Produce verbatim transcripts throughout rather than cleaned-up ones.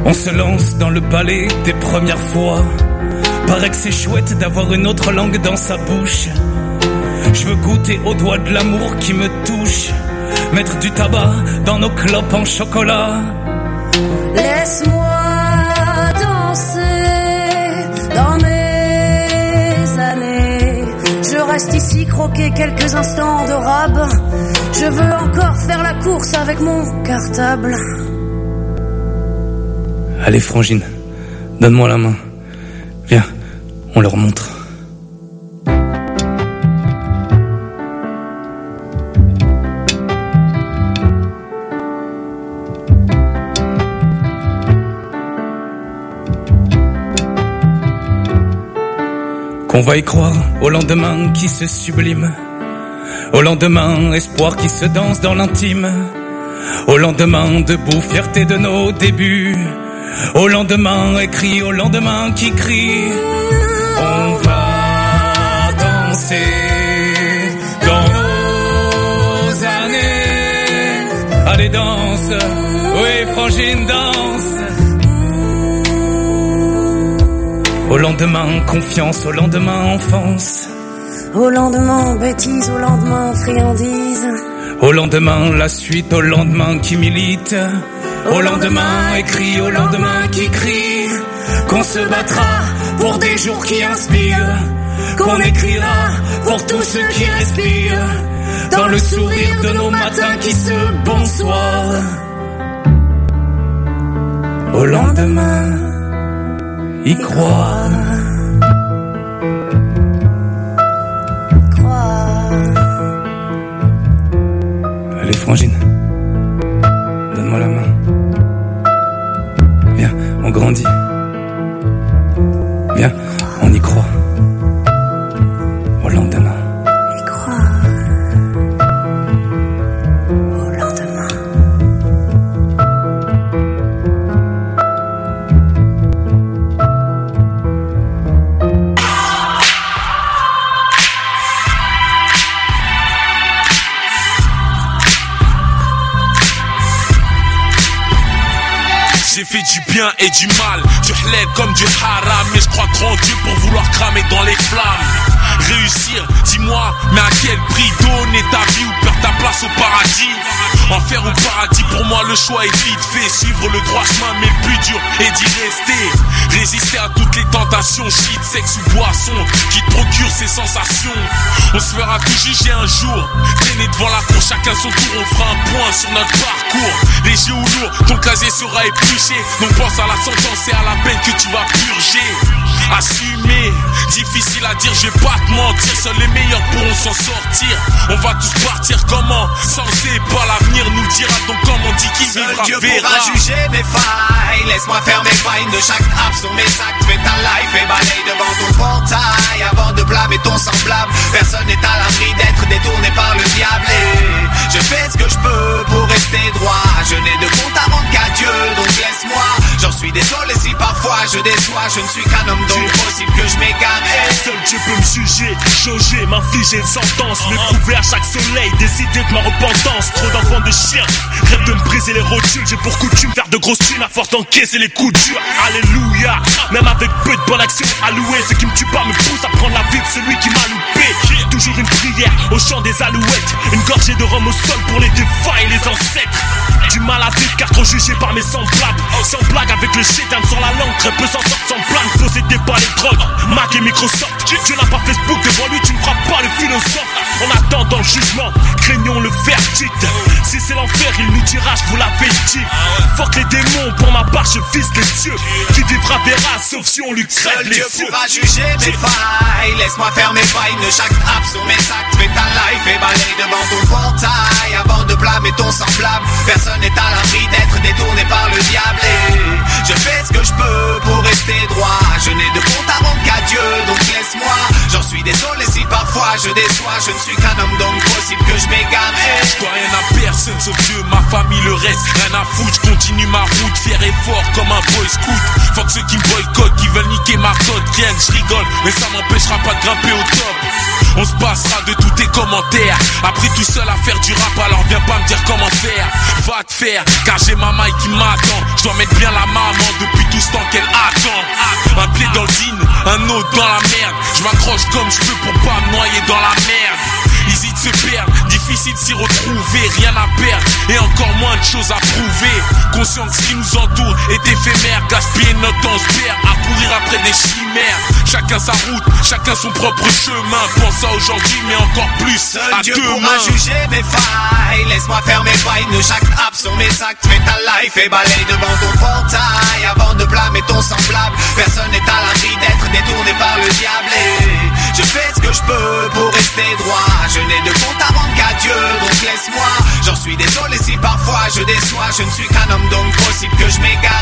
On se lance dans le balai des premières fois. Paraît que c'est chouette d'avoir une autre langue dans sa bouche. Je veux goûter au doigt de l'amour qui me touche. Mettre du tabac dans nos clopes en chocolat. Laisse-moi danser dans mes années. Je reste ici croquer quelques instants de rab. Je veux encore faire la course avec mon cartable. Allez Frangine, donne-moi la main. Viens, on leur montre. Qu'on va y croire au lendemain qui se sublime. Au lendemain, espoir qui se danse dans l'intime. Au lendemain, debout, fierté de nos débuts. Au lendemain, écrit, au lendemain qui crie. On va danser dans nos années. Allez danse, oui Frangine danse. Au lendemain, confiance, au lendemain, enfance. Au lendemain, bêtise, au lendemain, friandise. Au lendemain, la suite, au lendemain qui milite. Au lendemain, écrit, au lendemain qui crie. Qu'on se battra pour des jours qui inspirent. Qu'on écrira pour tous ceux qui respirent. Dans le sourire de nos matins qui se bonsoir. Au lendemain, y croire. Allez Frangine, donne-moi la main. Viens, on grandit. Viens, on y croit. Au lendemain. Y croire. Au lendemain. J'ai fait du bien et du mal, du halal comme du haram. Mais je crois trop en Dieu pour vouloir cramer dans les flammes. Réussir, dis-moi, mais à quel prix? Donner ta vie ou perdre ta place au paradis? Enfer ou paradis, pour moi le choix est vite fait. Suivre le droit chemin mais le plus dur est d'y rester. Résister à toutes les tentations, shit, sexe ou boisson qui te procurent ces sensations. On se fera tout juger un jour. Traîner devant la cour, chacun son tour. On fera un point sur notre parcours. Léger ou lourd, ton casier sera épluché. Donc pense à la sentence et à la peine que tu vas purger. Assumer, difficile à dire, je vais pas te mentir. Seuls les meilleurs pourront s'en sortir. On va tous partir comment? Censé pas l'avenir nous le dira. Donc comme on dit qui vivra verra. Dieu pourra juger mes failles. Laisse-moi faire mes failles de chaque app sur mes sacs. Fais ta life et balaye devant ton portail avant de blâmer ton semblable. Personne n'est à l'abri d'être détourné par le diable. Et je fais ce que je peux pour rester droit. Je n'ai de compte à rendre qu'à Dieu, donc laisse-moi. J'en suis désolé si parfois je déçois. Je ne suis qu'un homme, donc possible que je m'égare. Seul Dieu peut me juger, jauger, m'infliger une sentence. Me prouver à chaque soleil, décider de ma repentance. Trop d'enfants de chiens, rêve de me briser les rotules. J'ai pour coutume faire de grosses thunes à force d'encaisser les coups durs. Alléluia, même avec peu de bonne action allouée. Ce qui me tue pas me pousse à prendre la vie de celui qui m'a loupé. Toujours une prière au chant des alouettes. Une gorgée de rhum au sol pour les défunts et les ancêtres. Du mal à vivre car trop jugé par mes semblables. Sans blague avec le shaitan sur la langue. Très peu s'en sortent sans plainte. Possédé par les drogues, Mac et Microsoft. Dieu n'a pas Facebook devant lui, tu ne feras pas le philosophe. En attendant le jugement, craignons le verdict. Si c'est l'enfer, il nous dira, je vous l'avais dit. Fuck les démons, pour ma part je vise les cieux. Qui vivra verra, sauf si on lui crève les Dieu cieux. pourra juger mes failles. Laisse-moi faire mes failles de chaque app sur mes sacs. Fais ta life et balaye devant ton portail avant de blâmer ton semblable. Personne n'est à l'abri d'être détourné par le diable. Et je fais ce que je peux pour rester droit. Je n'ai de compte à rendre qu'à Dieu, donc laisse-moi. J'en suis désolé si parfois je déçois. Je ne suis qu'un homme, donc possible que je m'égare. Je dois rien à personne. personne sauf Dieu, ma famille, le reste, rien à foutre. Je continue ma route, fier et fort comme un boy scout. Fuck ceux qui me boycottent, qui veulent niquer ma cote. Rien, je rigole, mais ça m'empêchera pas de grimper au top. On se passera de tous tes commentaires. Appris tout seul à faire du rap, alors viens pas me dire comment faire. Va te faire, car j'ai ma maille qui m'attend. Je dois mettre bien la maman depuis tout ce temps qu'elle attend. Un pied dans le jean, un autre dans la merde. Je m'accroche comme je peux pour pas me noyer dans la merde. Easy de se perdre, difficile de s'y retrouver, rien à perdre et encore moins de choses à prouver. Conscient que ce qui nous entoure est éphémère, gaspiller notre temps, on se perd à courir après des chimères. Chacun sa route, chacun son propre chemin. Pense à aujourd'hui mais encore plus seul à Dieu demain. pourra juger mes failles. Laisse-moi faire mes failles, ne chaque app sur mes actes. Fais ta life et balaye devant ton portail avant de blâmer ton semblable. Personne n'est à l'abri d'être détourné par le diable et je fais ce que je peux pour rester droit. Je n'ai de compte à rendre qu'à Dieu, donc laisse-moi. J'en suis désolé si parfois je déçois. Je ne suis qu'un homme, donc possible que je m'égare.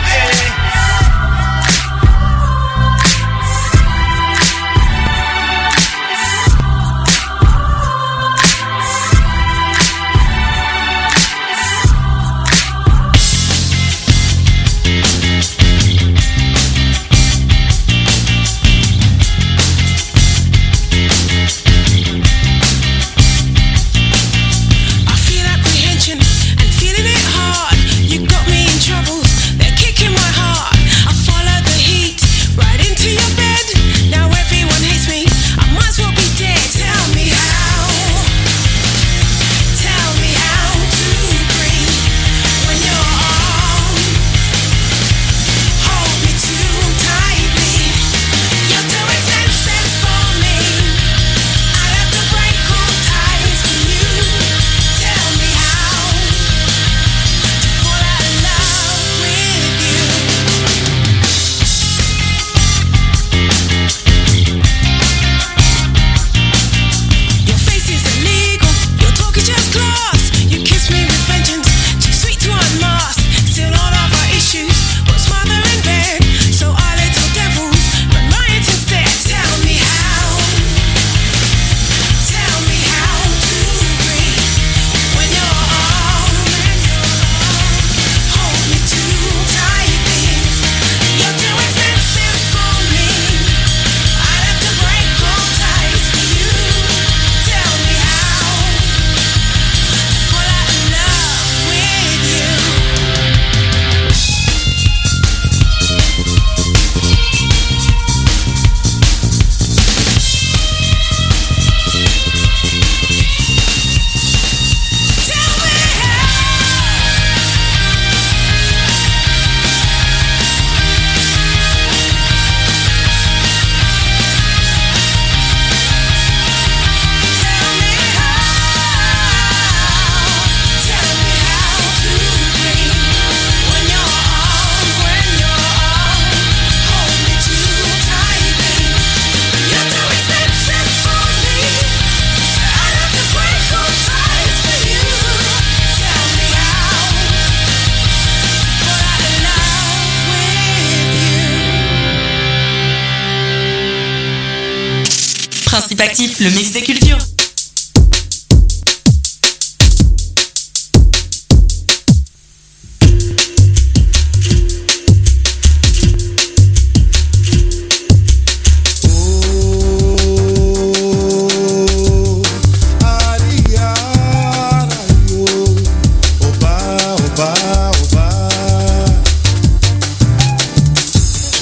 Principe actif, le mix des cultures.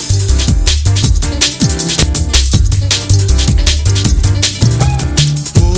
Oh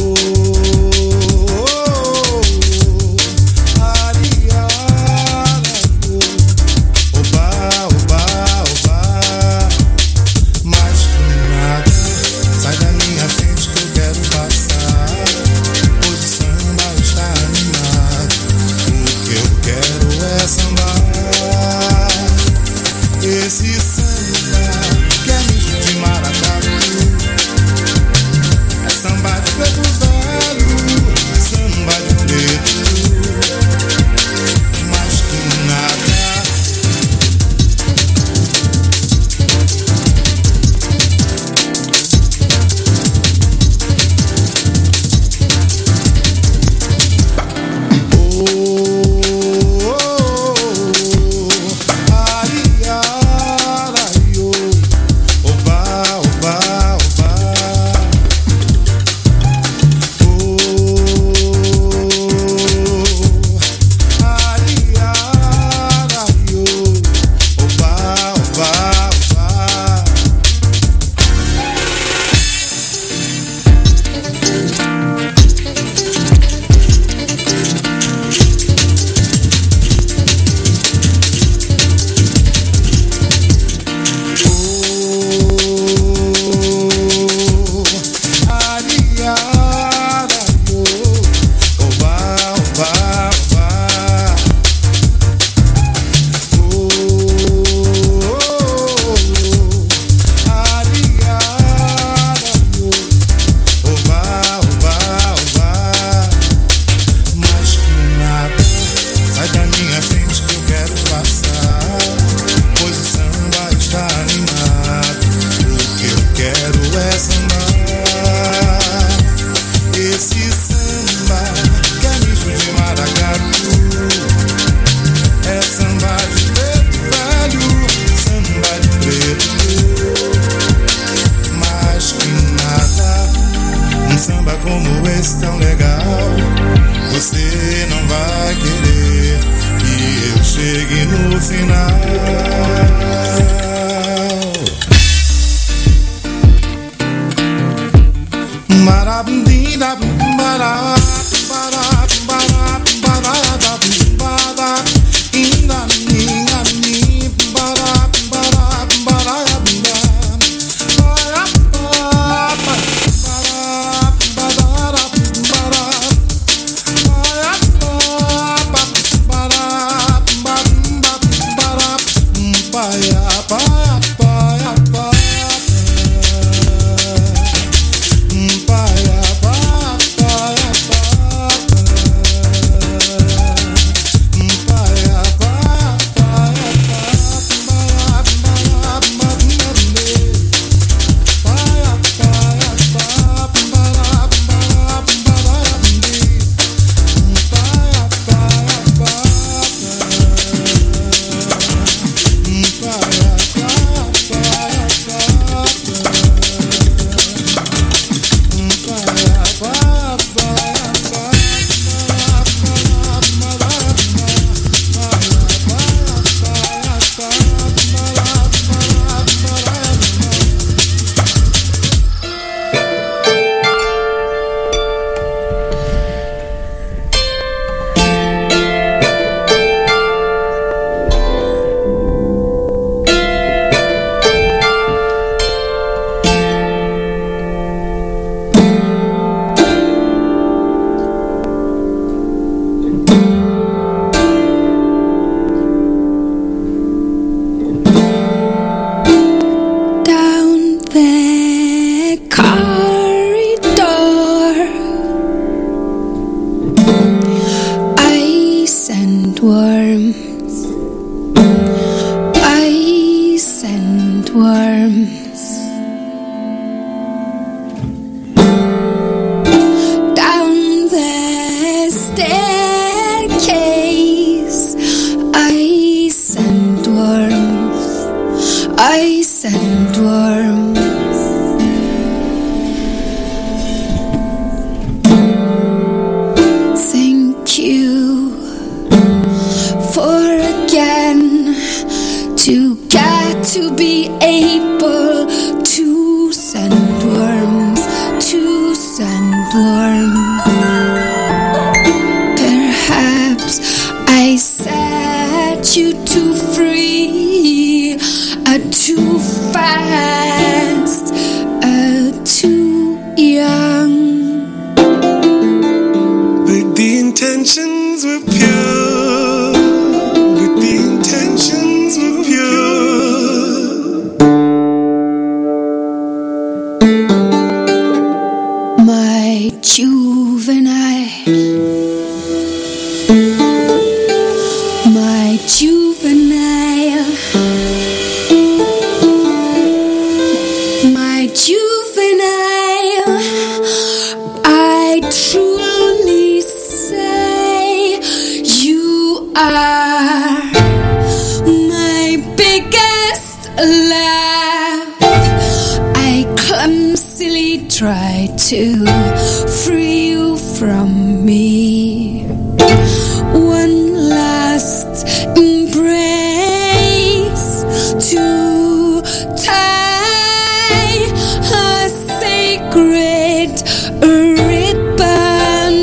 sandworms, ice and worms. Down the staircase, ice and worms, ice and worms. Thank you for again to get to be able to send worms, to send worms. Perhaps I set you too free, uh, too fast, uh, too young. But the intentions were pure, but the intentions were pure. My juvenile, my juvenile, my juvenile, I truly say you are my biggest laugh. I clumsily try to free you from me. One last embrace to tie a sacred ribbon.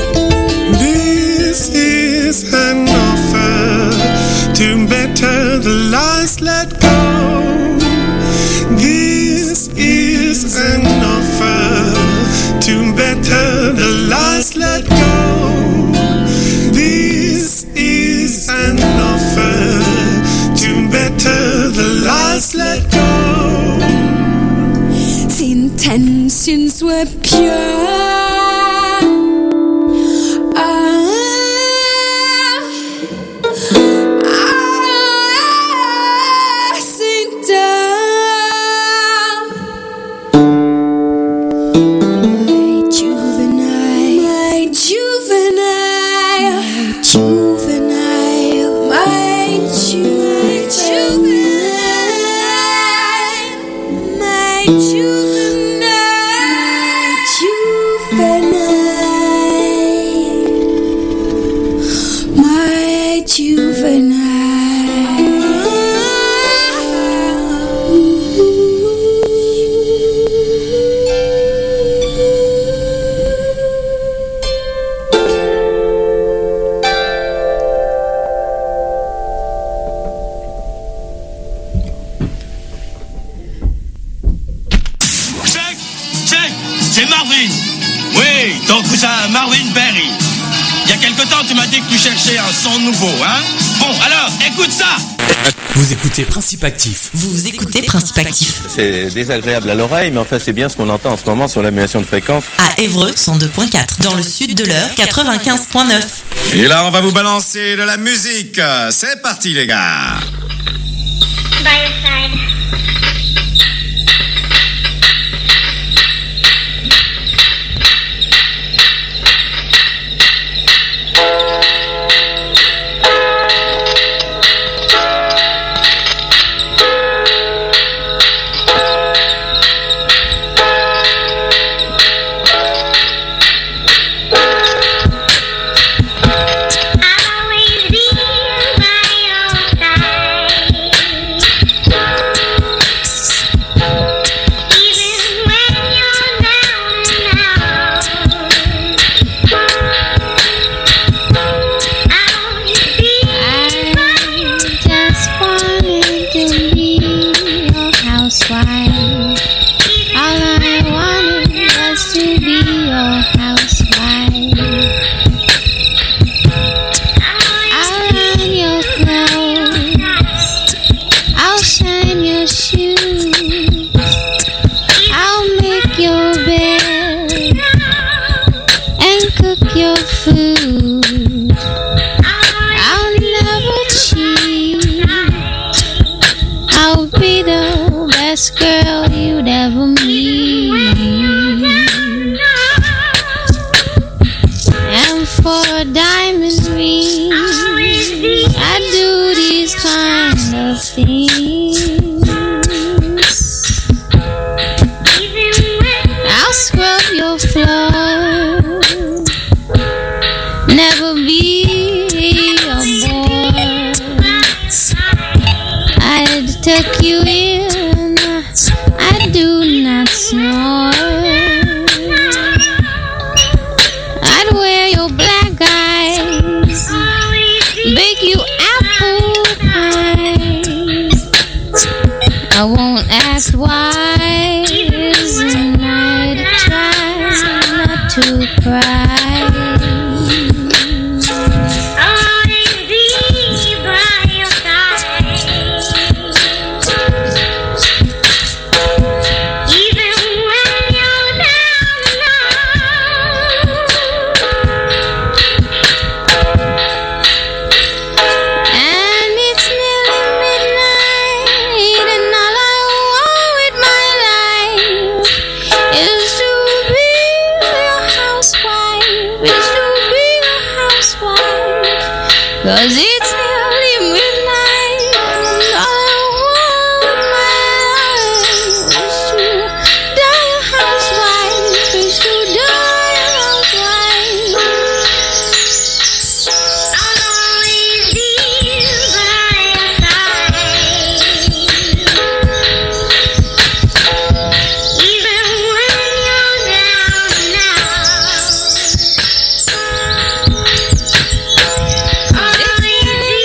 This is an offer to better the lies let go. This is an offer to better the lies let go. This is an offer to better the lies let go. The intentions were pure. Ah, ah, sit down. My juvenile, my juvenile, my juvenile, my ju- juvenile, my juvenile, juvenile, my juvenile. Check, check, c'est Marvin. Oui, ton cousin Marvin Berry. Il y a quelque temps, tu m'as dit que tu cherchais un son nouveau, hein? Bon, alors, écoute ça. Vous écoutez Principe Actif. Vous écoutez Principe Actif. C'est désagréable à l'oreille, mais enfin c'est bien ce qu'on entend en ce moment sur l'annulation de fréquence. À Évreux, cent deux point quatre. Dans le sud de l'Eure, quatre-vingt-quinze point neuf. Et là, on va vous balancer de la musique. C'est parti, les gars. By your side. I'll always be by your side. food. I'll never for a diamond ring. I do these kind of things. I'll scrub your floor. Never be a bore. I'd tuck you in. I do not snore. I'd wear your black eyes, bake you apple pies. I won't ask why, and I'd try not to cry. Cause it's nearly midnight, and all I want with my life is to die a housewife, is to die a housewife. I'll always be by your side, even when you're down now.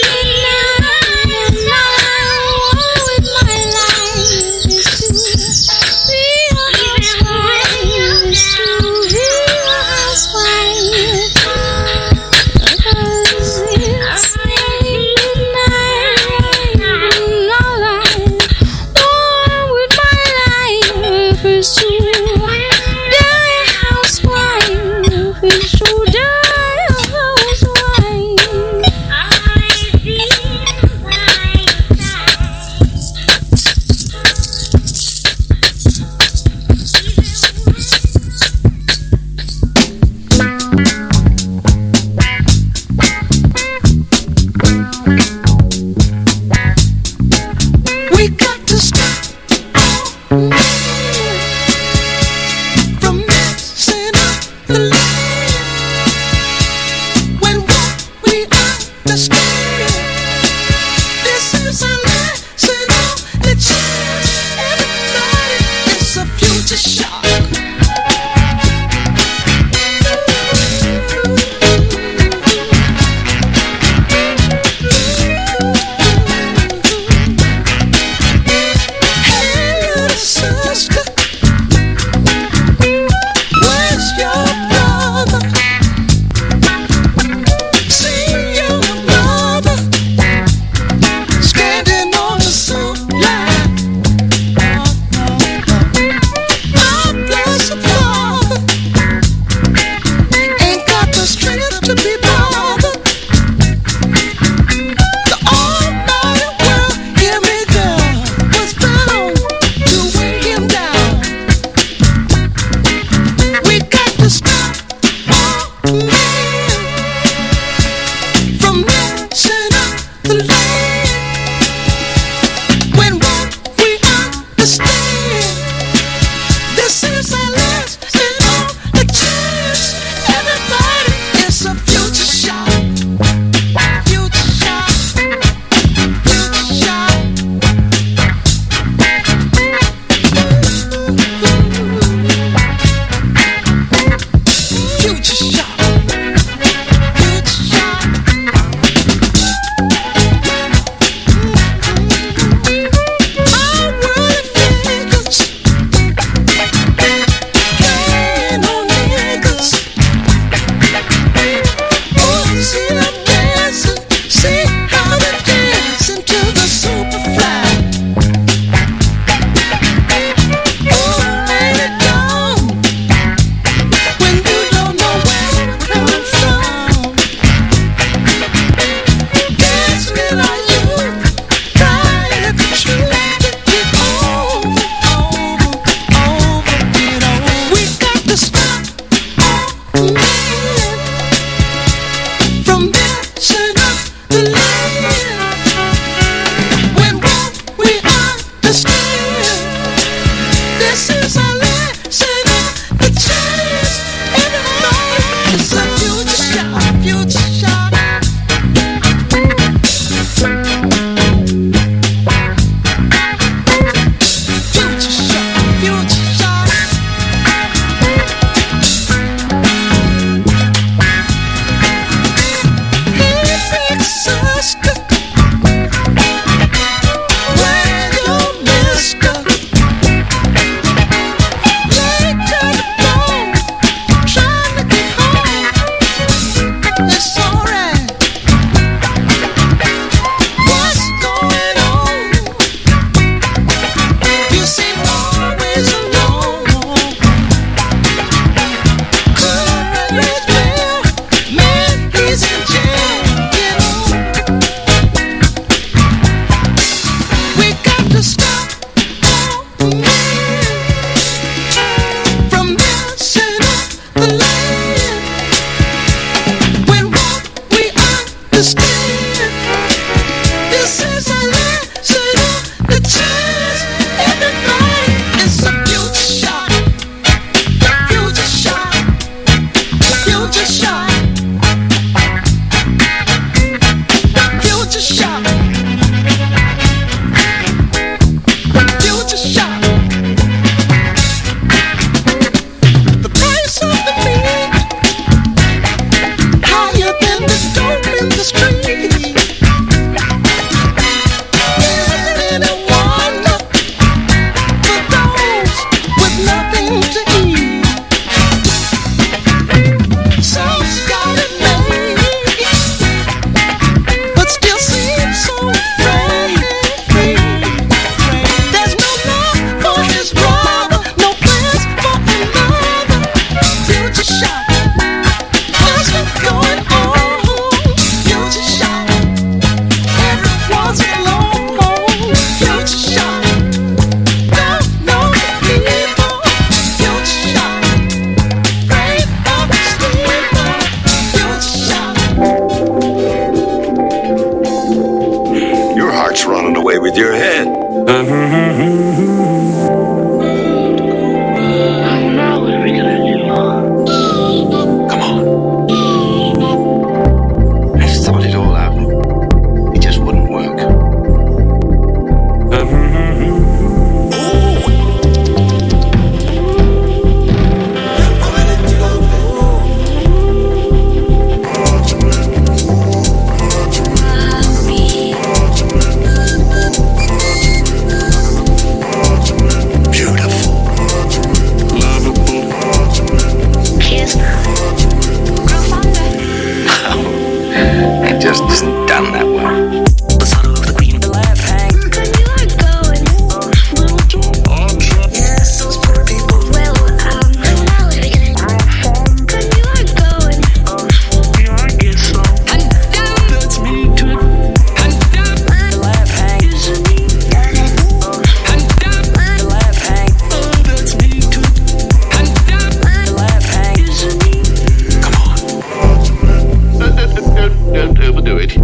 away with your head. Now what are we gonna do? Come on. I've thought it all out. It just wouldn't work. It just isn't done that way. We'll do it.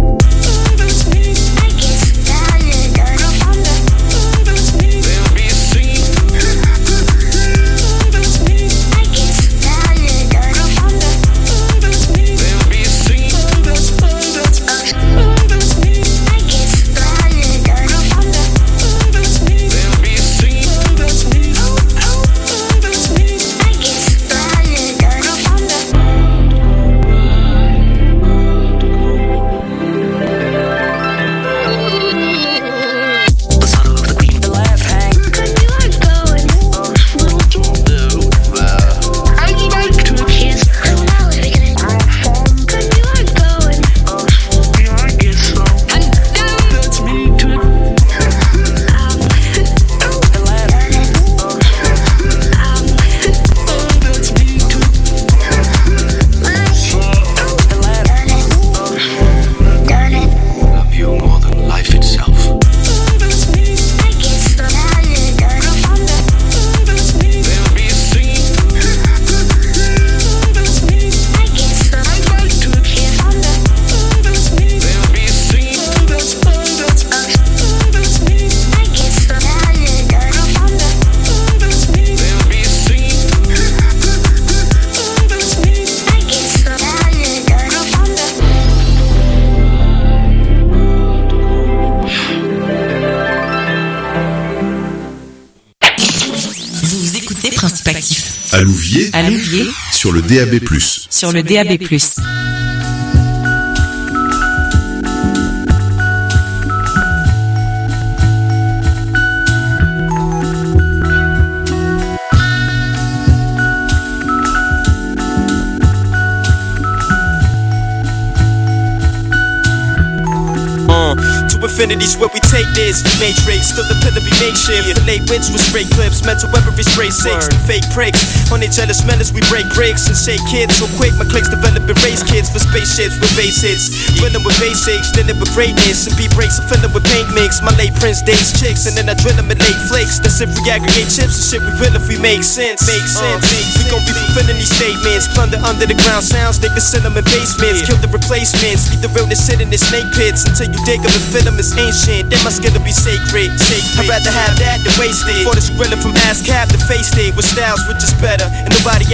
Principe actif. À Louviers, à Louviers, sur le D A B plus. Sur le D A B plus. Infinity's where we take this. Matrix, still the pillar be makeshift. The late wits with straight clips, mental weaponry spray six. The fake pricks, on their jealous menace we break bricks and shake kids. So quick, my clicks developing race kids for spaceships with base hits. Drilling with basics, dealing with greatness. And beat breaks, I'm filling with paint mix. My late prince dates chicks, and then I drill them in late flakes. That's if we aggregate chips and shit we will if we make sense. Make sense. Uh, we gon' be fulfilling these statements. Plunder under the ground sounds, niggas send them in basements. Kill the replacements, leave the realness sitting in snake pits. Until you dig them and fill them as ancient. Then my skill to be sacred. I'd rather have that than waste it. For this grilling from ass cap to face it. With styles which is better. And nobody